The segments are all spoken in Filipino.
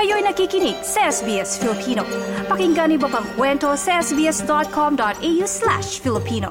Kayo'y nakikinig sa SBS Filipino. Pakinggan niyo pa ang kwento sa sbs.com.au/Filipino.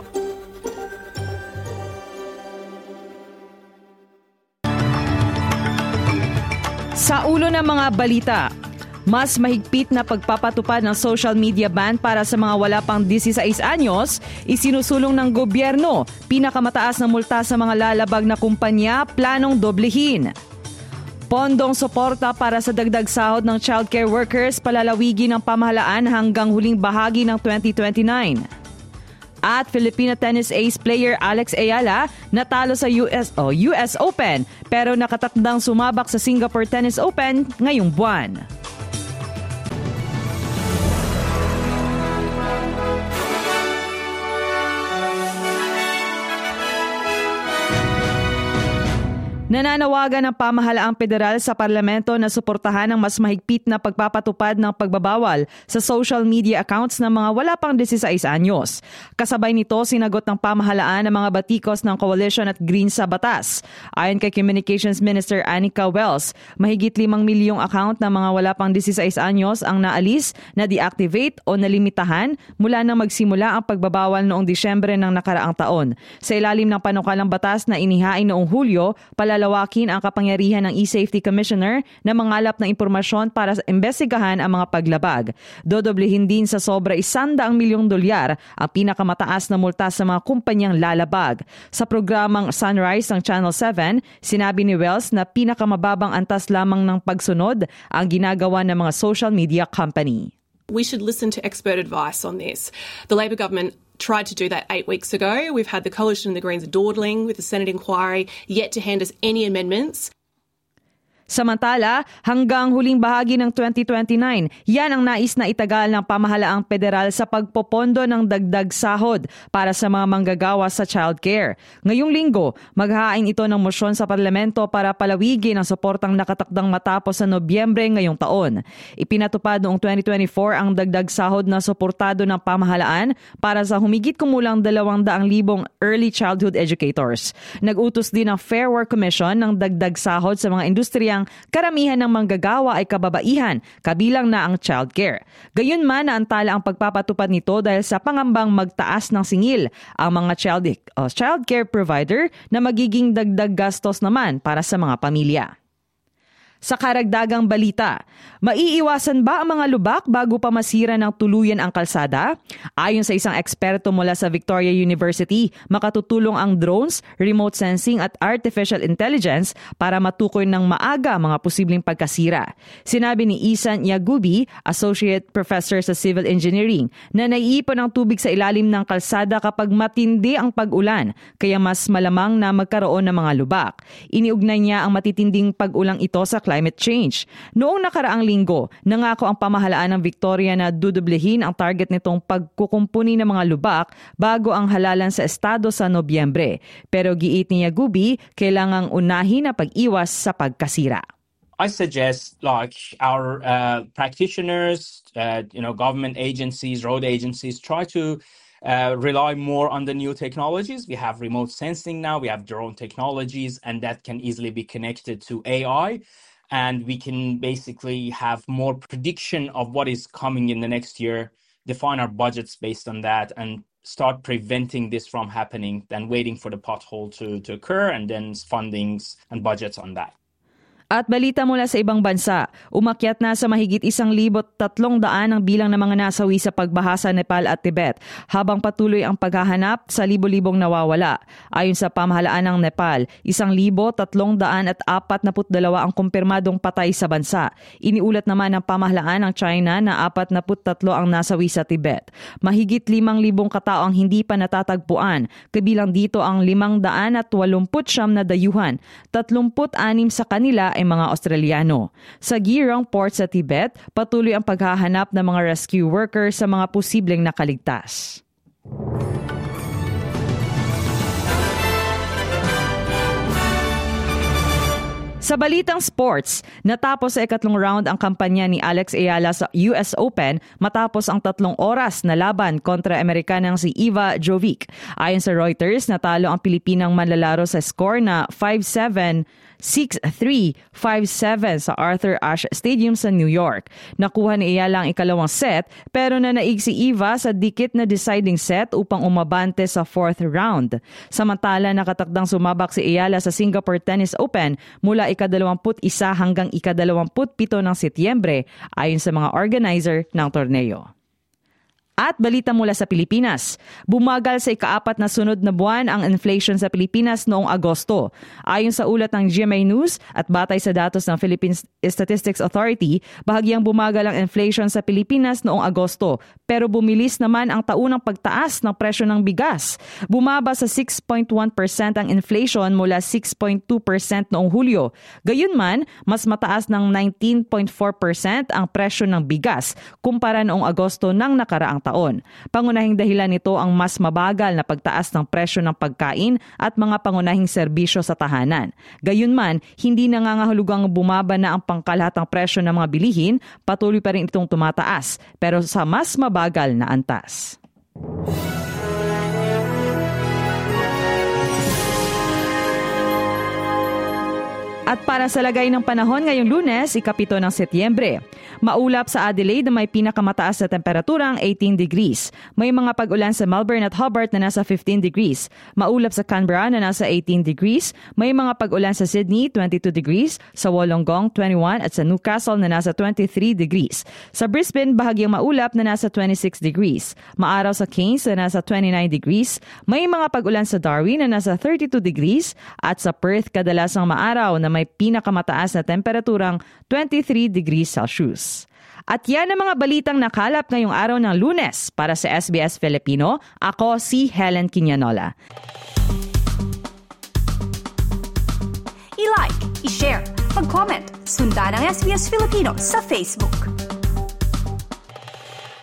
Sa ulo ng mga balita, mas mahigpit na pagpapatupad ng social media ban para sa mga wala pang 16 anyos, isinusulong ng gobyerno. Pinakamataas na multa sa mga lalabag na kumpanya, planong doblehin. Pondong suporta para sa dagdag sahod ng childcare workers, palalawigin ng pamahalaan hanggang huling bahagi ng 2029. At Filipino tennis ace player Alex Ayala natalo sa US Open pero nakatakdang sumabak sa Singapore Tennis Open ngayong buwan. Nananawagan ng pamahalaang federal sa parlamento na suportahan ang mas mahigpit na pagpapatupad ng pagbabawal sa social media accounts ng mga wala pang 16 anyos. Kasabay nito, sinagot ng pamahalaan ang mga batikos ng Coalition at Green sa batas. Ayon kay Communications Minister Anika Wells, mahigit 5 milyong account ng mga wala pang 16 anyos ang naalis, na-deactivate o nalimitahan mula nang magsimula ang pagbabawal noong Disyembre ng nakaraang taon. Sa ilalim ng panukalang batas na inihain noong Hulyo, lalawakin ang kapangyarihan ng eSafety Commissioner na mangalap ng impormasyon para imbestigahan ang mga paglabag. Dodoblehin din sa sobra $100 milyong ang pinakamataas na multa sa mga kumpanyang lalabag. Sa programang Sunrise ng Channel 7, sinabi ni Wells na pinakamababang antas lamang ng pagsunod ang ginagawa ng mga social media company. We should listen to expert advice on this. The Labor government tried to do that 8 weeks ago. We've had the Coalition and the Greens dawdling with the Senate inquiry, yet to hand us any amendments. Samantala, hanggang huling bahagi ng 2029, yan ang nais na itagal ng pamahalaang federal sa pagpopondo ng dagdag sahod para sa mga manggagawa sa childcare. Ngayong linggo, maghahain ito ng mosyon sa parlamento para palawigin ang suportang nakatakdang matapos sa Nobyembre ngayong taon. Ipinatupad noong 2024 ang dagdag sahod na suportado ng pamahalaan para sa humigit kumulang 200,000 early childhood educators. Nag-utos din ang Fair Work Commission ng dagdag sahod sa mga industriya karamihan ng manggagawa ay kababaihan, kabilang na ang childcare. Gayunman, naantala ang pagpapatupad nito dahil sa pangambang magtaas ng singil ang mga childcare provider na magiging dagdag gastos naman para sa mga pamilya. Sa karagdagang balita, maiiwasan ba ang mga lubak bago pa masira ng tuluyan ang kalsada? Ayon sa isang eksperto mula sa Victoria University, makatutulong ang drones, remote sensing at artificial intelligence para matukoy ng maaga mga posibleng pagkasira. Sinabi ni Isan Yagubi, Associate Professor sa Civil Engineering, na naiipon ang tubig sa ilalim ng kalsada kapag matindi ang pag-ulan, kaya mas malamang na magkaroon ng mga lubak. Iniugnay niya ang matitinding pag-ulang ito sa climate change. Noong nakaraang linggo, nangako ang pamahalaan ng Victoria na dudublehin ang target nitong pagkukumpuni ng mga lubak bago ang halalan sa estado sa Nobyembre. Pero giit ni Yagubi, kailangang unahin na pag-iwas sa pagkasira. I suggest our practitioners, government agencies, road agencies, try to rely more on the new technologies. We have remote sensing now, we have drone technologies, and that can easily be connected to AI. And we can basically have more prediction of what is coming in the next year, define our budgets based on that, and start preventing this from happening than waiting for the pothole to occur and then fundings and budgets on that. At balita mula sa ibang bansa, umakyat na sa mahigit 1,300 ang bilang ng mga nasawi sa pagbaha sa Nepal at Tibet, habang patuloy ang paghahanap sa libo-libong nawawala. Ayon sa pamahalaan ng Nepal, 1,342 ang kumpirmadong patay sa bansa. Iniulat naman ng pamahalaan ng China na 43 ang nasawi sa Tibet. Mahigit 5,000 katao ang hindi pa natatagpuan, kabilang dito ang 589 na dayuhan, 36 sa kanila ay mga Australiano. Sa Girong Port sa Tibet, patuloy ang paghahanap ng mga rescue workers sa mga posibleng nakaligtas. Sa balitang sports, natapos sa ikatlong round ang kampanya ni Alex Ayala sa US Open matapos ang 3 oras na laban kontra Amerikanang si Eva Jovic. Ayon sa Reuters, natalo ang Pilipinang manlalaro sa score na 5-7, 6-3, 5-7 sa Arthur Ashe Stadium sa New York. Nakuha ni Ayala ang ikalawang set pero nanaig si Eva sa dikit na deciding set upang umabante sa 4th round. Samantala nakatakdang sumabak si Ayala sa Singapore Tennis Open mula ika-21 hanggang ika-27 ng Setyembre ayon sa mga organizer ng torneo. At balita mula sa Pilipinas, bumagal sa ika-4 na sunod na buwan ang inflation sa Pilipinas noong Agosto. Ayon sa ulat ng GMA News at batay sa datos ng Philippine Statistics Authority, bahagyang bumagal ang inflation sa Pilipinas noong Agosto, pero bumilis naman ang taunang pagtaas ng presyo ng bigas. Bumaba sa 6.1% ang inflation mula 6.2% noong Hulyo. Gayunman, mas mataas ng 19.4% ang presyo ng bigas kumpara noong Agosto ng nakaraang taon. Pangunahing dahilan nito ang mas mabagal na pagtaas ng presyo ng pagkain at mga pangunahing serbisyo sa tahanan. Gayunman, hindi nangangahulugang bumaba na ang pangkalahatang presyo ng mga bilihin, patuloy pa rin itong tumataas, pero sa mas mabagal na antas. At para sa lagay ng panahon ngayong Lunes, ika-7 ng Setyembre. Maulap sa Adelaide na may pinakamataas na temperaturang 18 degrees. May mga pag-ulan sa Melbourne at Hobart na nasa 15 degrees. Maulap sa Canberra na nasa 18 degrees. May mga pag-ulan sa Sydney, 22 degrees. Sa Wollongong, 21 at sa Newcastle na nasa 23 degrees. Sa Brisbane, bahagyang maulap na nasa 26 degrees. Maaraw sa Cairns na nasa 29 degrees. May mga pag-ulan sa Darwin na nasa 32 degrees. At sa Perth, kadalasang maaraw na may pinakamataas na temperaturang 23 degrees Celsius. At yan ang mga balitang nakalap ngayong araw ng Lunes. Para sa SBS Filipino, ako si Helen Quiñanola. I-like, i-share, mag-comment, sundan ang SBS Filipino sa Facebook.